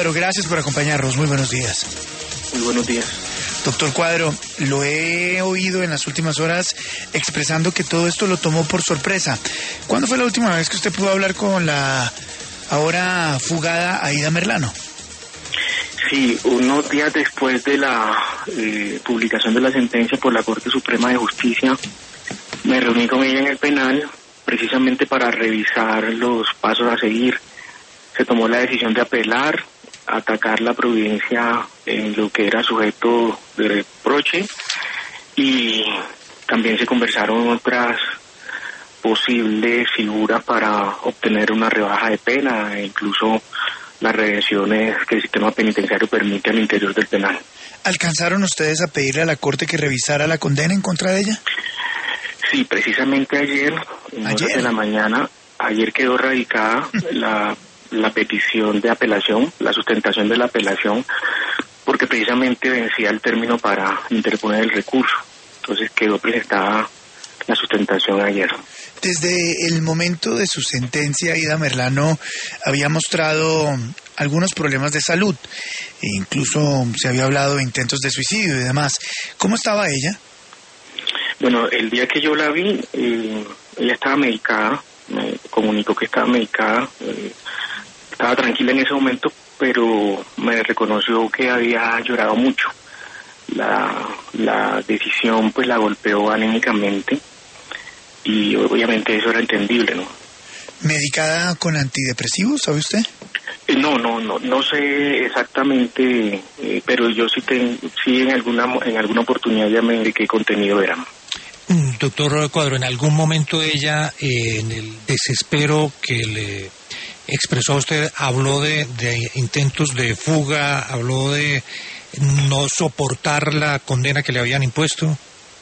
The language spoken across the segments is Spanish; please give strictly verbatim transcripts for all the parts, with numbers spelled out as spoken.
Pero gracias por acompañarnos. Muy buenos días. Muy buenos días. Doctor Cuadro, lo he oído en las últimas horas expresando que todo esto lo tomó por sorpresa. ¿Cuándo fue la última vez que usted pudo hablar con la ahora fugada Aída Merlano? Sí, unos días después de la eh, publicación de la sentencia por la Corte Suprema de Justicia, me reuní con ella en el penal precisamente para revisar los pasos a seguir. Se tomó la decisión de apelar, atacar la providencia en lo que era sujeto de reproche, y también se conversaron otras posibles figuras para obtener una rebaja de pena e incluso las redenciones que el sistema penitenciario permite al interior del penal. ¿Alcanzaron ustedes a pedirle a la Corte que revisara la condena en contra de ella? Sí, precisamente ayer, en horas de la mañana, ayer quedó radicada la, la petición de apelación, la sustentación de la apelación, porque precisamente vencía el término para interponer el recurso. Entonces quedó presentada la sustentación ayer. Desde el momento de su sentencia, Aída Merlano había mostrado algunos problemas de salud, e incluso se había hablado de intentos de suicidio y demás. ¿Cómo estaba ella? Bueno, el día que yo la vi, eh, ella estaba medicada, me comunicó que estaba medicada, eh, estaba tranquila en ese momento, pero me reconoció que había llorado mucho. La, la decisión pues la golpeó anímicamente y obviamente eso era entendible, ¿no? ¿Medicada con antidepresivos, sabe usted? Eh, no, no, no, no sé exactamente, eh, pero yo sí, ten, sí en alguna en alguna oportunidad ya me indiqué qué contenido era. Doctor Cuadro, ¿en algún momento ella, eh, en el desespero que le expresó a usted, habló de, de intentos de fuga, habló de no soportar la condena que le habían impuesto?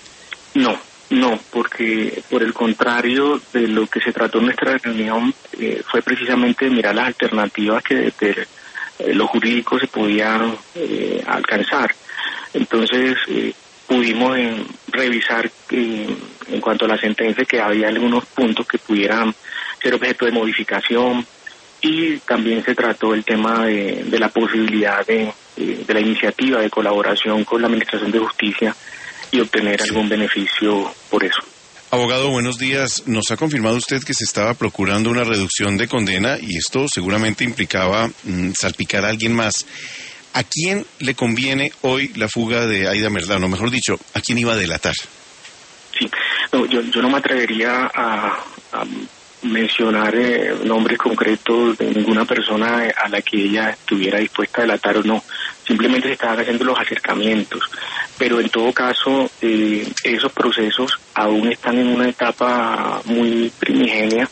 No, no, porque por el contrario de lo que se trató en nuestra reunión eh, fue precisamente mirar las alternativas que desde eh, lo jurídico se podían eh, alcanzar. Entonces, eh, pudimos eh, revisar eh, en cuanto a la sentencia que había algunos puntos que pudieran ser objeto de modificación, y también se trató el tema de, de la posibilidad de, de la iniciativa de colaboración con la Administración de Justicia y obtener algún beneficio por eso. Abogado, buenos días. Nos ha confirmado usted que se estaba procurando una reducción de condena y esto seguramente implicaba mmm, salpicar a alguien más. ¿A quién le conviene hoy la fuga de Aída Merlano? Mejor dicho, ¿a quién iba a delatar? Sí, no, yo, yo no me atrevería a, a mencionar eh, nombres concretos de ninguna persona a la que ella estuviera dispuesta a delatar o no. Simplemente se estaban haciendo los acercamientos. Pero en todo caso, eh, esos procesos aún están en una etapa muy primigenia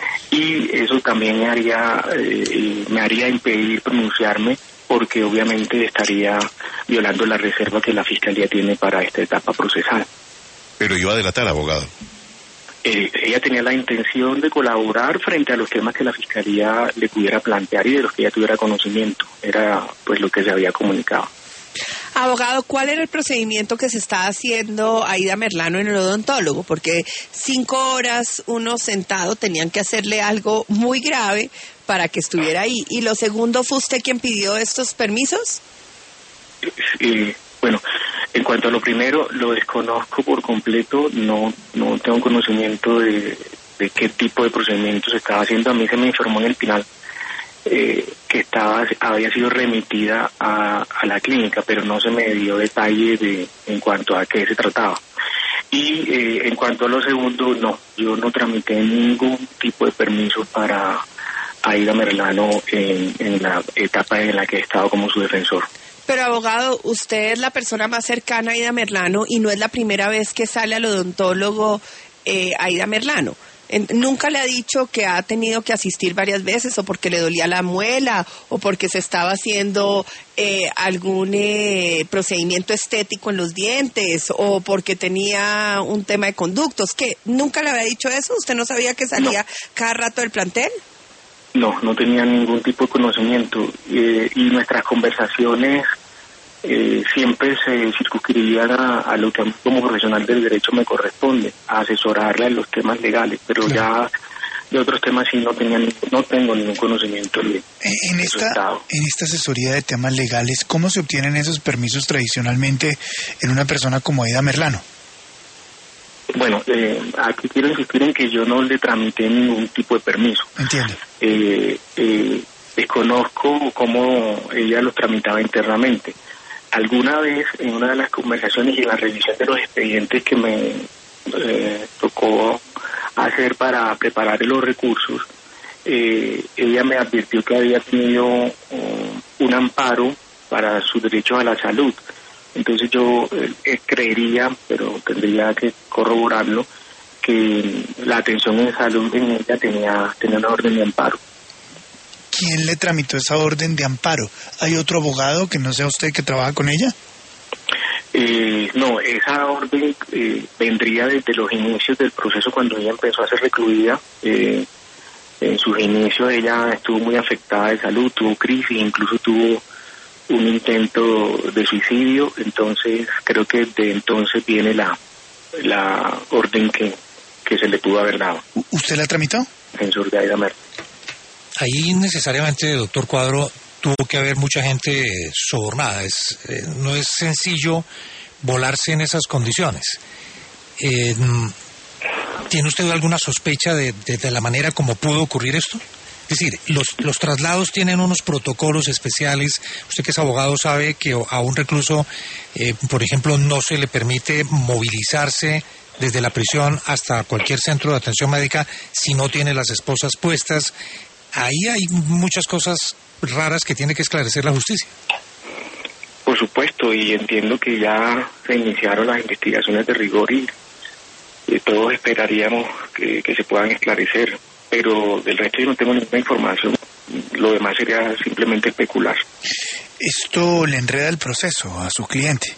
y eso también me haría, eh, me haría impedir pronunciarme, porque obviamente estaría violando la reserva que la Fiscalía tiene para esta etapa procesal. Pero iba a delatar, abogado. Eh, ella tenía la intención de colaborar frente a los temas que la Fiscalía le pudiera plantear y de los que ella tuviera conocimiento. Era pues lo que se había comunicado. Abogado, ¿cuál era el procedimiento que se está haciendo Aída Merlano en el odontólogo? Porque cinco horas uno sentado tenían que hacerle algo muy grave para que estuviera ahí. ¿Y lo segundo, fue usted quien pidió estos permisos? Eh, bueno, en cuanto a lo primero, lo desconozco por completo, no no tengo conocimiento de, de qué tipo de procedimiento se estaba haciendo. A mí se me informó en el final eh, que estaba había sido remitida a, a la clínica, pero no se me dio detalle de en cuanto a qué se trataba. Y eh, en cuanto a lo segundo, no, yo no tramité ningún tipo de permiso para Aída Merlano en, en la etapa en la que he estado como su defensor. Pero abogado, usted es la persona más cercana a Aída Merlano y no es la primera vez que sale al odontólogo eh, Aída Merlano. En, ¿Nunca le ha dicho que ha tenido que asistir varias veces o porque le dolía la muela o porque se estaba haciendo eh, algún eh, procedimiento estético en los dientes o porque tenía un tema de conductos? ¿Qué? ¿Nunca le había dicho eso? ¿Usted no sabía que salía no. cada rato del plantel? No, no tenía ningún tipo de conocimiento eh, y nuestras conversaciones eh, siempre se circunscribían a, a lo que a mí como profesional del derecho me corresponde, a asesorarla en los temas legales, pero ya de otros temas sí no tenía ni- no tengo ningún conocimiento de, En de su esta, estado. en esta asesoría de temas legales, ¿cómo se obtienen esos permisos tradicionalmente en una persona como Aida Merlano? Bueno, eh, aquí quiero insistir en que yo no le tramité ningún tipo de permiso. Entiendo. Eh, eh, desconozco cómo ella los tramitaba internamente. Alguna vez en una de las conversaciones y en la revisión de los expedientes que me eh, tocó hacer para preparar los recursos, eh, ella me advirtió que había tenido um, un amparo para su derecho a la salud. Entonces yo eh, creería, pero tendría que corroborarlo, que la atención en salud en ella tenía, tenía una orden de amparo. ¿Quién le tramitó esa orden de amparo? ¿Hay otro abogado que no sea usted que trabaja con ella? Eh, no, esa orden eh, vendría desde los inicios del proceso cuando ella empezó a ser recluida. Eh, en sus inicios ella estuvo muy afectada de salud, tuvo crisis, incluso tuvo un intento de suicidio. Entonces creo que de entonces viene la la orden que, que se le pudo haber dado. ¿U- ¿Usted la tramitó? Defensor de Aida Merlano. Ahí necesariamente, doctor Cuadro, tuvo que haber mucha gente sobornada. Es, eh, no es sencillo volarse en esas condiciones. Eh, ¿Tiene usted alguna sospecha de, de, de la manera como pudo ocurrir esto? Es decir, los, los traslados tienen unos protocolos especiales. Usted que es abogado sabe que a un recluso, eh, por ejemplo, no se le permite movilizarse desde la prisión hasta cualquier centro de atención médica si no tiene las esposas puestas. Ahí hay muchas cosas raras que tiene que esclarecer la justicia. Por supuesto, y entiendo que ya se iniciaron las investigaciones de rigor y eh, todos esperaríamos que, que se puedan esclarecer, pero del resto yo no tengo ninguna información. Lo demás sería simplemente especular. Esto le enreda el proceso a su cliente.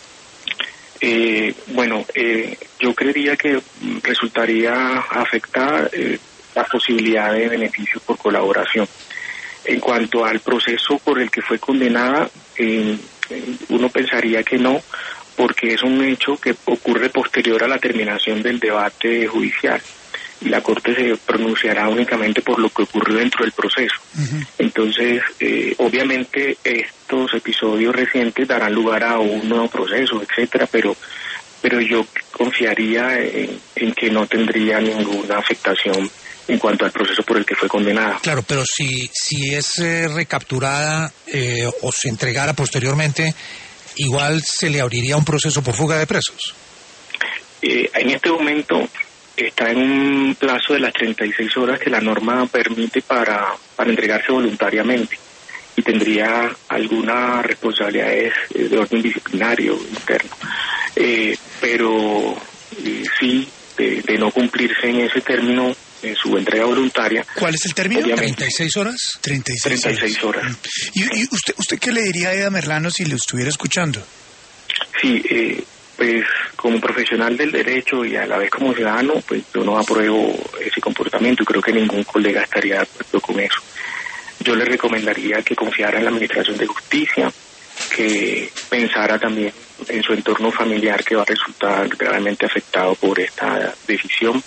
Eh, bueno, eh, yo creería que mm, resultaría afectar eh, la posibilidad de beneficios por colaboración. En cuanto al proceso por el que fue condenada, eh, eh, uno pensaría que no, porque es un hecho que ocurre posterior a la terminación del debate judicial y la Corte se pronunciará únicamente por lo que ocurrió dentro del proceso. Uh-huh. Entonces, eh, obviamente estos episodios recientes darán lugar a un nuevo proceso, etcétera, pero pero yo confiaría en, en que no tendría ninguna afectación en cuanto al proceso por el que fue condenada. Claro, pero si, si es eh, recapturada eh, o se entregara posteriormente, igual se le abriría un proceso por fuga de presos. Eh, en este momento está en un plazo de las treinta y seis horas que la norma permite para, para entregarse voluntariamente y tendría algunas responsabilidades eh, de orden disciplinario interno. Eh, pero eh, sí, de, de no cumplirse en ese término, en su entrega voluntaria. ¿Cuál es el término? Obviamente. ¿treinta y seis horas? treinta y seis, treinta y seis horas. ¿Y, y usted, usted qué le diría a Aida Merlano si lo estuviera escuchando? Sí, eh, pues como profesional del derecho y a la vez como ciudadano, pues yo no apruebo ese comportamiento y creo que ningún colega estaría de acuerdo con eso. Yo le recomendaría que confiara en la Administración de Justicia, que pensara también en su entorno familiar que va a resultar gravemente afectado por esta decisión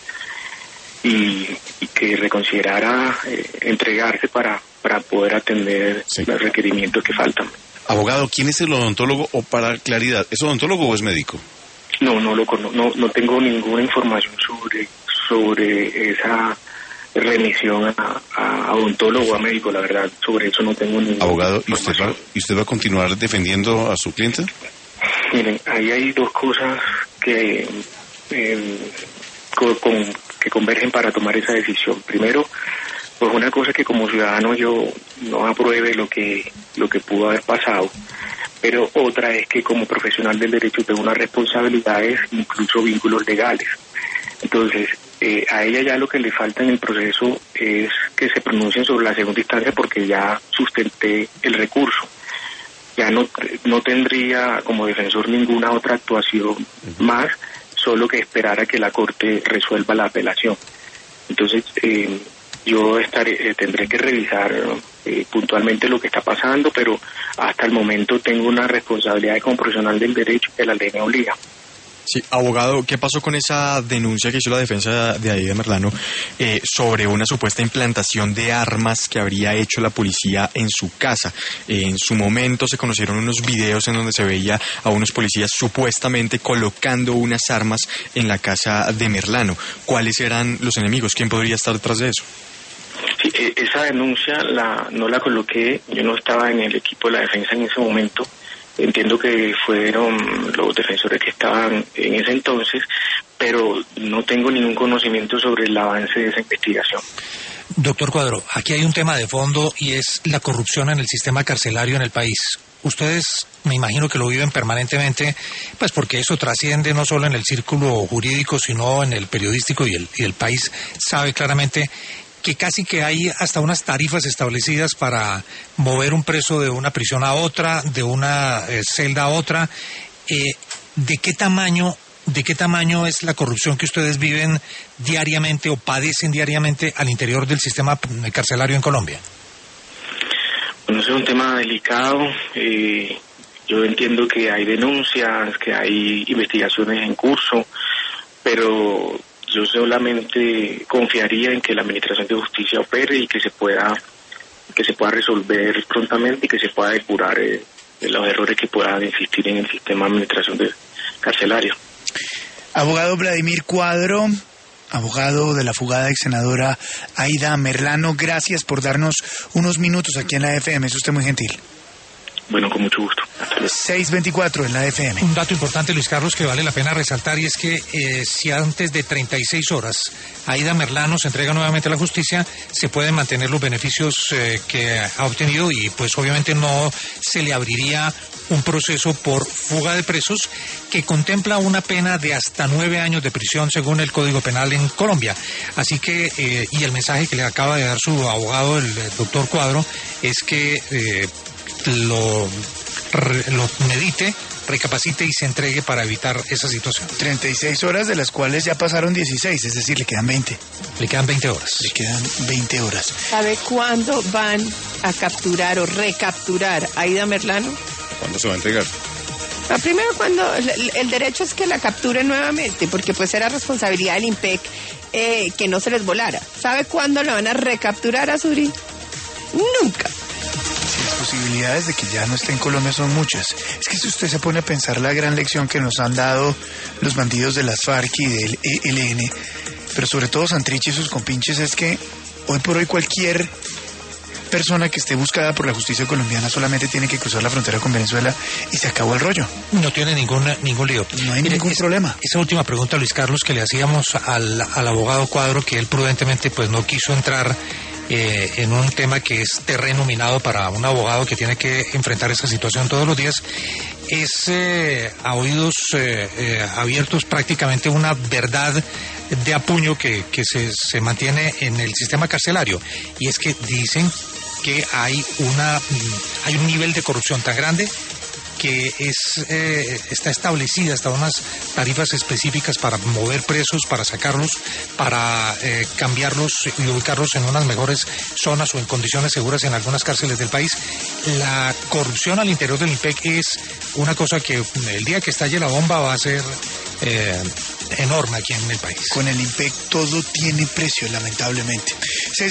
y, y que reconsiderara eh, entregarse para, para poder atender Sí. los requerimientos que faltan. Abogado, ¿quién es el odontólogo? O para claridad, ¿es odontólogo o es médico? No, no lo cono- no, no tengo ninguna información sobre sobre esa remisión a, a odontólogo o a médico, la verdad, sobre eso no tengo ninguna Abogado, ¿y usted va, información. ¿y usted va a continuar defendiendo a su cliente? Miren, ahí hay dos cosas que eh, co- con- que convergen para tomar esa decisión. Primero, pues una cosa que como ciudadano yo no apruebe lo que lo que pudo haber pasado, pero otra es que como profesional del derecho tengo unas responsabilidades, incluso vínculos legales. Entonces, eh, a ella ya lo que le falta en el proceso es que se pronuncien sobre la segunda instancia porque ya sustenté el recurso. Ya no, no tendría como defensor ninguna otra actuación más, solo que esperar a que la Corte resuelva la apelación. Entonces, eh, yo estaré, eh, tendré que revisar eh, puntualmente lo que está pasando, pero hasta el momento tengo una responsabilidad como profesional del derecho que la ley me obliga. Sí, abogado, ¿qué pasó con esa denuncia que hizo la defensa de Aida Merlano eh, sobre una supuesta implantación de armas que habría hecho la policía en su casa? Eh, en su momento se conocieron unos videos en donde se veía a unos policías supuestamente colocando unas armas en la casa de Merlano. ¿Cuáles eran los enemigos? ¿Quién podría estar detrás de eso? Sí, esa denuncia la, no la coloqué, yo no estaba en el equipo de la defensa en ese momento. Entiendo que fueron los defensores que estaban en ese entonces, pero no tengo ningún conocimiento sobre el avance de esa investigación. Doctor Cuadro, aquí hay un tema de fondo y es la corrupción en el sistema carcelario en el país. Ustedes, me imagino que lo viven permanentemente, pues porque eso trasciende no solo en el círculo jurídico, sino en el periodístico, y el, y el país sabe claramente que casi que hay hasta unas tarifas establecidas para mover un preso de una prisión a otra, de una eh, celda a otra. Eh, ¿de qué tamaño, de qué tamaño es la corrupción que ustedes viven diariamente o padecen diariamente al interior del sistema carcelario en Colombia? Bueno, ese es un tema delicado. Eh, yo entiendo que hay denuncias, que hay investigaciones en curso, pero yo solamente confiaría en que la Administración de Justicia opere y que se pueda que se pueda resolver prontamente y que se pueda depurar eh, los errores que puedan existir en el sistema de administración de carcelario. Abogado Vladimir Cuadro, abogado de la fugada ex senadora Aida Merlano, gracias por darnos unos minutos aquí en la F M, es usted muy gentil. Bueno, con mucho gusto. seis veinticuatro en la F M. Un dato importante, Luis Carlos, que vale la pena resaltar, y es que eh, si antes de treinta y seis horas Aida Merlano se entrega nuevamente a la justicia, se pueden mantener los beneficios eh, que ha obtenido, y pues obviamente no se le abriría un proceso por fuga de presos que contempla una pena de hasta nueve años de prisión según el Código Penal en Colombia. Así que, eh, y el mensaje que le acaba de dar su abogado, el, el doctor Cuadro, es que eh, lo, lo medite, recapacite y se entregue para evitar esa situación. treinta y seis horas, de las cuales ya pasaron dieciséis, es decir, le quedan veinte. Le quedan veinte horas. Le quedan veinte horas. ¿Sabe cuándo van a capturar o recapturar a Aida Merlano? ¿Cuándo se va a entregar? Ah, primero, cuando el, el derecho es que la capturen nuevamente, porque pues era responsabilidad del IMPEC eh, que no se les volara. ¿Sabe cuándo la van a recapturar a Suri? Nunca. Sí, las posibilidades de que ya no esté en Colombia son muchas. Es que si usted se pone a pensar la gran lección que nos han dado los bandidos de las FARC y del E L N, pero sobre todo Santrich y sus compinches, es que hoy por hoy cualquier persona que esté buscada por la justicia colombiana solamente tiene que cruzar la frontera con Venezuela y se acabó el rollo. No tiene ningún, ningún lío. No hay Mire, ningún es, problema. Esa última pregunta, Luis Carlos, que le hacíamos al, al abogado Cuadro, que él prudentemente pues no quiso entrar eh, en un tema que es terreno minado para un abogado que tiene que enfrentar esa situación todos los días, es eh, a oídos eh, eh, abiertos prácticamente una verdad de apuño que, que se, se mantiene en el sistema carcelario, y es que dicen que hay una hay un nivel de corrupción tan grande que es eh, está establecida hasta unas tarifas específicas para mover presos, para sacarlos, para eh, cambiarlos y ubicarlos en unas mejores zonas o en condiciones seguras en algunas cárceles del país. La corrupción al interior del IMPEC es una cosa que el día que estalle la bomba va a ser eh, enorme aquí en el país. Con el IMPEC todo tiene precio, lamentablemente.